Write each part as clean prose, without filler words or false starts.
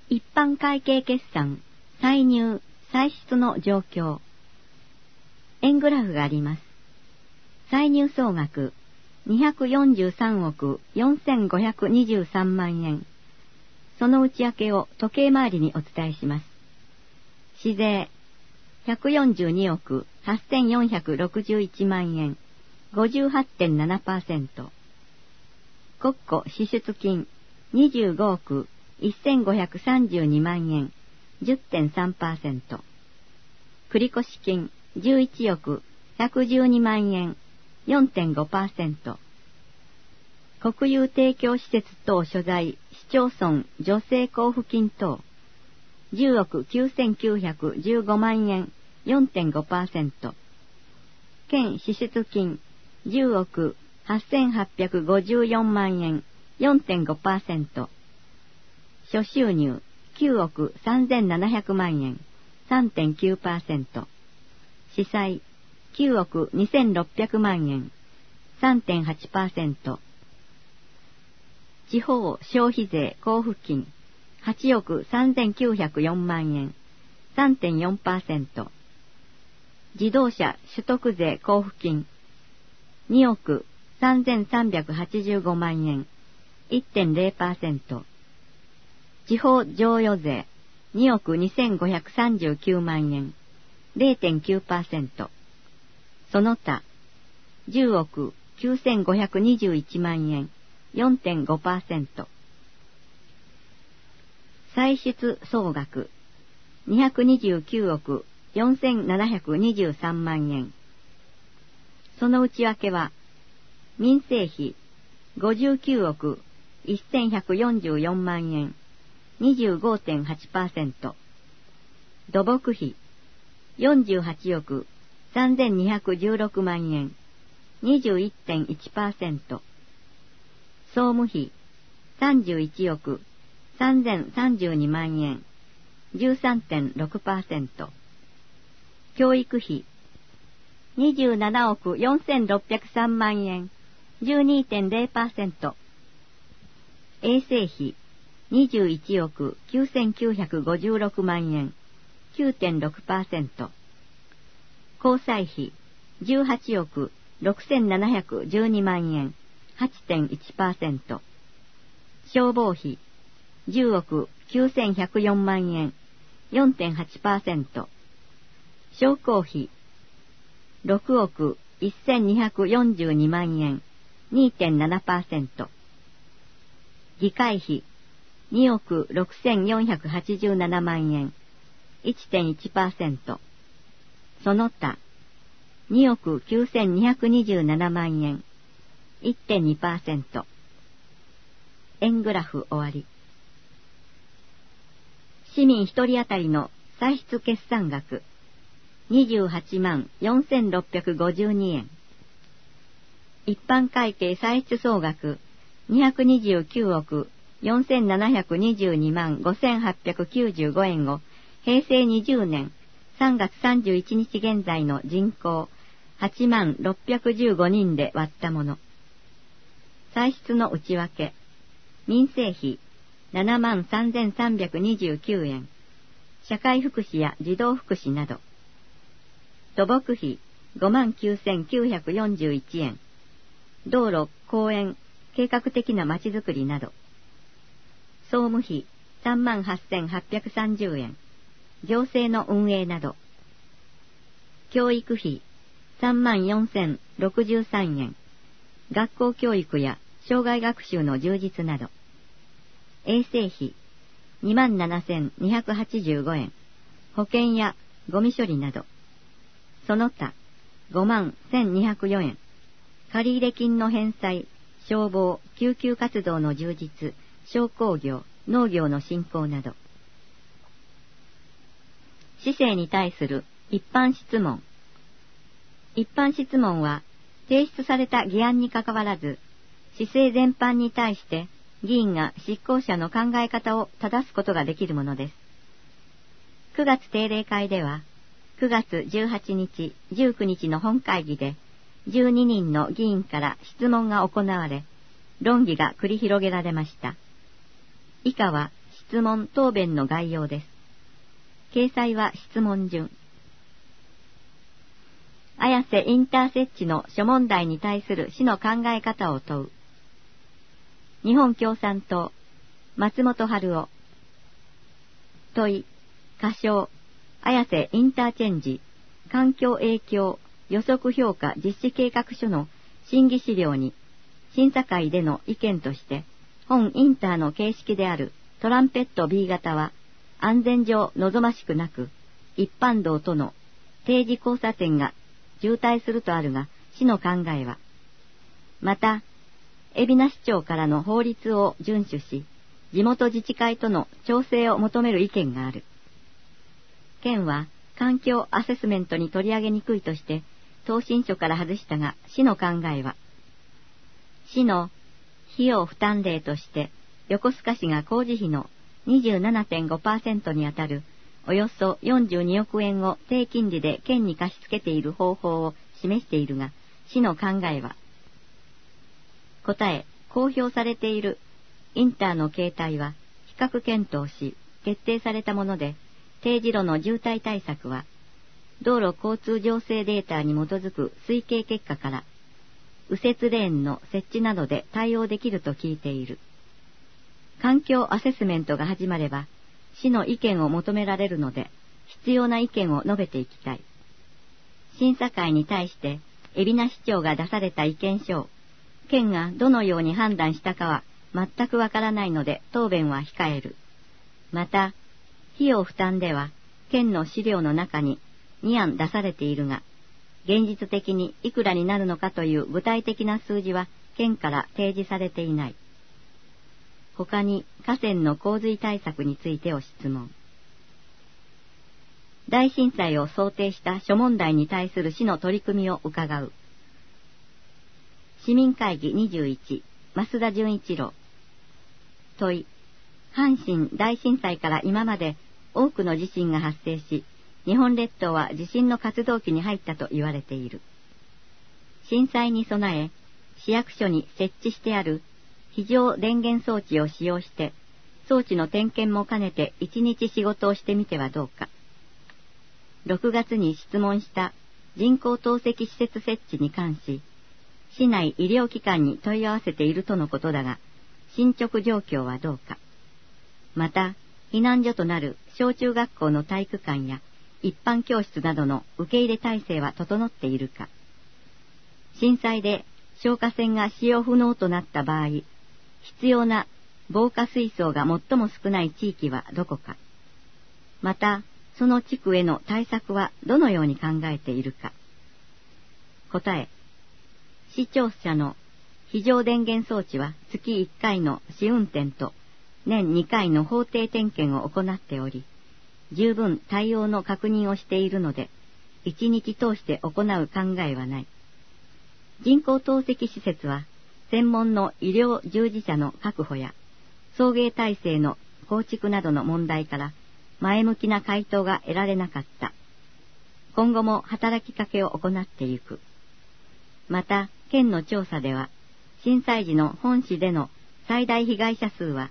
一般会計決算、歳入、歳出の状況。円グラフがあります。歳入総額、243億4523万円。その内訳を時計回りにお伝えします。市税、142億8461万円、58.7%。国庫支出金、25億1532万円、10.3%。繰越金、11億112万円、4.5%。国有提供施設等所在、市町村助成交付金等、10億9915万円、4.5%。県支出金、10億8854万円、4.5%。諸収入、9億3700万円、3.9%。司債、9億2600万円、3.8%。地方消費税交付金、8億3904万円、3.4%。自動車取得税交付金、2億3385万円、1.0%。地方譲与税、2億2539万円、0.9%。その他、10億9521万円、4.5%。歳出総額、229億4723万円。その内訳は、民生費、59億1144万円、25.8%。土木費、48億3216万円、21.1%。総務費、31億3032万円、13.6%。教育費、27億4603万円、12.0%。衛生費、21億9956万円、9.6%。交際費、18億6712万円、8.1%。消防費、10億9104万円、4.8%。商工費、6億1242万円、2.7%。議会費、2億6487万円、1.1%。その他、2億9227万円、1.2%。円グラフ終わり。市民一人当たりの歳出決算額、28万4652円。一般会計歳出総額、229億4722万5895円を平成20年3月31日現在の人口8万615人で割ったもの。歳出の内訳、民生費7万3329円、社会福祉や児童福祉など。土木費5万9941円、道路、公園、計画的なまちづくりなど。総務費3万8830円、行政の運営など。教育費3万4063円、学校教育や障害学習の充実など。衛生費2万7285円、保険やゴミ処理など。その他5万1204円、借入金の返済、消防、救急活動の充実、商工業、農業の振興など。市政に対する一般質問。一般質問は、提出された議案にかかわらず、市政全般に対して議員が執行者の考え方を正すことができるものです。9月定例会では、9月18日、19日の本会議で、12人の議員から質問が行われ、論議が繰り広げられました。以下は質問答弁の概要です。掲載は質問順。綾瀬インター設置の諸問題に対する市の考え方を問う。日本共産党、松本春夫。問い、仮称、綾瀬インターチェンジ、環境影響予測評価実施計画書の審議資料に、審査会での意見として、本インターの形式であるトランペット B 型は、安全上望ましくなく、一般道との定時交差点が渋滞するとあるが、市の考えは、また、海老名市長からの法律を遵守し、地元自治会との調整を求める意見がある。県は環境アセスメントに取り上げにくいとして、答申書から外したが、市の考えは、市の費用負担例として、横須賀市が工事費の 27.5% にあたるおよそ42億円を低金利で県に貸し付けている方法を示しているが、市の考えは、答え、公表されているインターの形態は比較検討し決定されたもので、定時路の渋滞対策は、道路交通情勢データに基づく推計結果から、右折レーンの設置などで対応できると聞いている。環境アセスメントが始まれば、市の意見を求められるので、必要な意見を述べていきたい。審査会に対して、海老名市長が出された意見書を、県がどのように判断したかは全くわからないので答弁は控える。また、費用負担では、県の資料の中に2案出されているが、現実的にいくらになるのかという具体的な数字は県から提示されていない。他に河川の洪水対策についてを質問。大震災を想定した諸問題に対する市の取り組みを伺う。市民会議21、増田純一郎。問い、阪神大震災から今まで多くの地震が発生し、日本列島は地震の活動期に入ったと言われている。震災に備え、市役所に設置してある非常電源装置を使用して、装置の点検も兼ねて一日仕事をしてみてはどうか。6月に質問した人工透析施設設置に関し、市内医療機関に問い合わせているとのことだが、進捗状況はどうか。また、避難所となる小中学校の体育館や一般教室などの受け入れ体制は整っているか。震災で消火栓が使用不能となった場合、必要な防火水槽が最も少ない地域はどこか。また、その地区への対策はどのように考えているか。答え、市庁舎の非常電源装置は月1回の試運転と年2回の法定点検を行っており、十分対応の確認をしているので、1日通して行う考えはない。人工透析施設は、専門の医療従事者の確保や、送迎体制の構築などの問題から、前向きな回答が得られなかった。今後も働きかけを行っていく。また、県の調査では、震災時の本市での最大被害者数は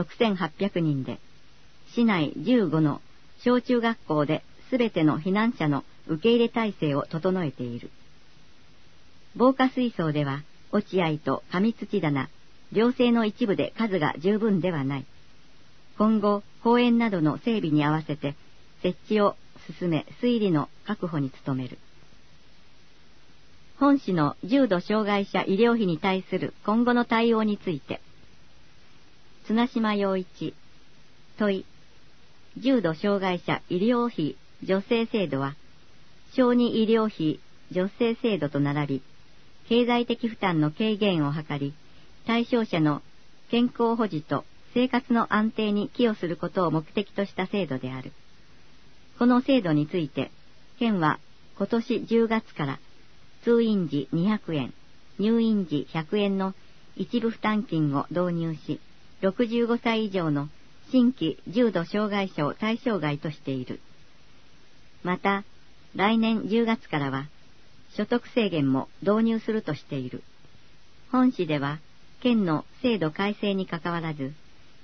6800人で、市内15の小中学校で全ての避難者の受け入れ体制を整えている。防火水槽では、落合と上土棚、寮生の一部で数が十分ではない。今後、公園などの整備に合わせて、設置を進め、水利の確保に努める。本市の重度障害者医療費に対する今後の対応について、綱島洋一、問い、重度障害者医療費助成制度は、小児医療費助成制度と並び、経済的負担の軽減を図り、対象者の健康保持と生活の安定に寄与することを目的とした制度である。この制度について、県は今年10月から通院時200円、入院時100円の一部負担金を導入し、65歳以上の新規重度障害者を対象外としている。また、来年10月からは、所得制限も導入するとしている。本市では、県の制度改正にかかわらず、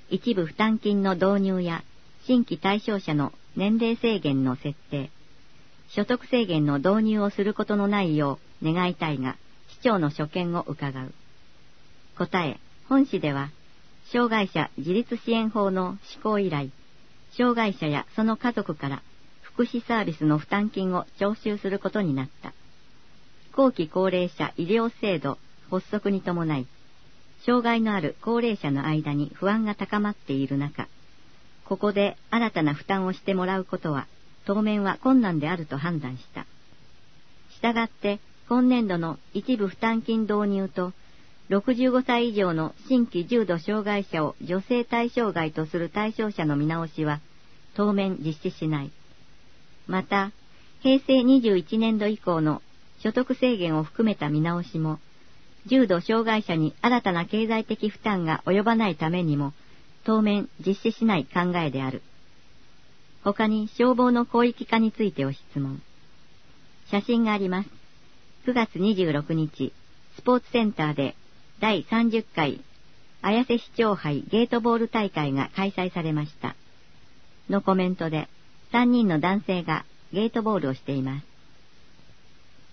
一部負担金の導入や新規対象者の年齢制限の設定、所得制限の導入をすることのないよう願いたいが、市長の所見を伺う。答え、本市では、障害者自立支援法の施行以来、障害者やその家族から福祉サービスの負担金を徴収することになった。後期高齢者医療制度発足に伴い、障害のある高齢者の間に不安が高まっている中、ここで新たな負担をしてもらうことは、当面は困難であると判断した。したがって、今年度の一部負担金導入と、65歳以上の新規重度障害者を助成対象外とする対象者の見直しは、当面実施しない。また、平成21年度以降の所得制限を含めた見直しも、重度障害者に新たな経済的負担が及ばないためにも、当面実施しない考えである。他に消防の広域化についてを質問。写真があります。9月26日、スポーツセンターで第30回綾瀬市長杯ゲートボール大会が開催されました。のコメントで3人の男性がゲートボールをしています。